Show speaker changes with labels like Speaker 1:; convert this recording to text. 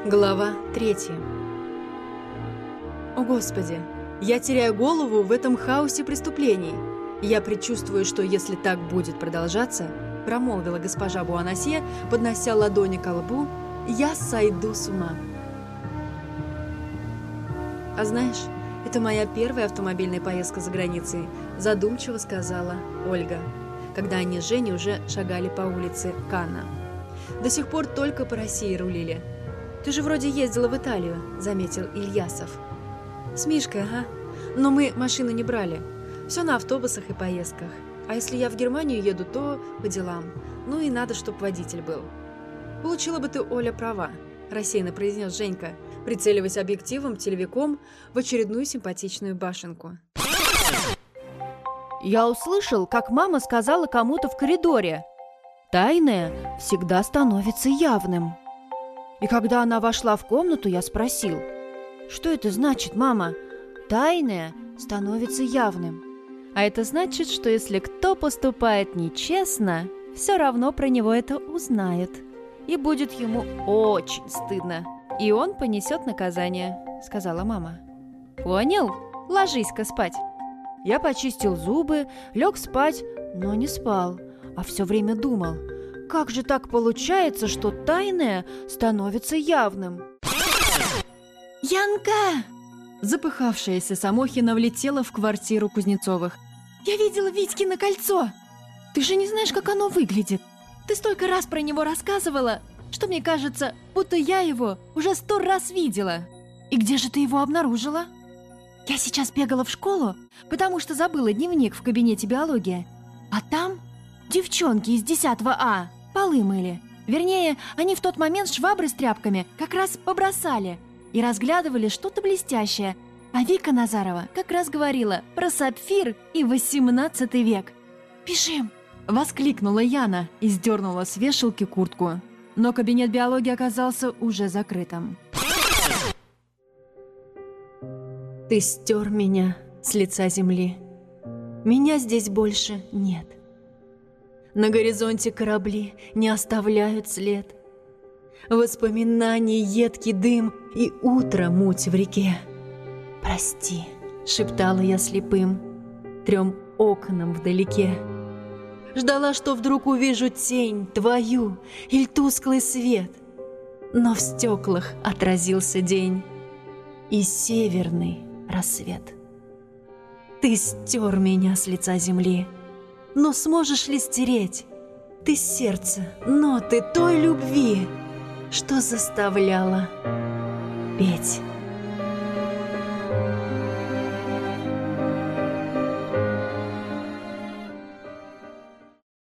Speaker 1: Глава 3. О, Господи! Я теряю голову в этом хаосе преступлений. Я предчувствую, что если так будет продолжаться, промолвила госпожа Буанасье, поднося ладони к лбу, я сойду с ума. А знаешь, это моя первая автомобильная поездка за границей, задумчиво сказала Ольга, когда они с Женей уже шагали по улице Канна. До сих пор только по России рулили. «Ты же вроде ездила в Италию», — заметил Ильясов. «С Мишкой, ага. Но мы машину не брали. Все на автобусах и поездках. А если я в Германию еду, то по делам. Ну и надо, чтобы водитель был». «Получила бы ты, Оля, права», — рассеянно произнес Женька, прицеливаясь объективом телевиком в очередную симпатичную башенку.
Speaker 2: Я услышал, как мама сказала кому-то в коридоре: «Тайное всегда становится явным». И когда она вошла в комнату, я спросил: «Что это значит, мама? Тайное становится явным».
Speaker 3: А это значит, что если кто поступает нечестно, все равно про него это узнает. И будет ему очень стыдно. И он понесет наказание, сказала мама. Понял? Ложись-ка спать.
Speaker 2: Я почистил зубы, лег спать, но не спал, а все время думал: как же так получается, что тайное становится явным?
Speaker 1: «Янка!» Запыхавшаяся Самохина влетела в квартиру Кузнецовых. «Я видела Витькино кольцо! Ты же не знаешь, как оно выглядит! Ты столько раз про него рассказывала, что мне кажется, будто я его уже 100 раз видела! И где же ты его обнаружила?» «Я сейчас бегала в школу, потому что забыла дневник в кабинете биологии. А там девчонки из 10 А полы мыли. Вернее, они в тот момент швабры с тряпками как раз побросали и разглядывали что-то блестящее. А Вика Назарова как раз говорила про сапфир и 18 век. «Бежим!» – воскликнула Яна и сдернула с вешалки куртку. Но кабинет биологии оказался уже закрытым. «Ты стер меня с лица земли. Меня здесь больше нет. На горизонте корабли не оставляют след. Воспоминаний едкий дым и утро муть в реке. Прости», — шептала я слепым 3 окнам вдалеке. Ждала, что вдруг увижу тень твою или тусклый свет. Но в стеклах отразился день и северный рассвет. Ты стер меня с лица земли, но сможешь ли стереть ты сердце, ноты той любви, что заставляла петь?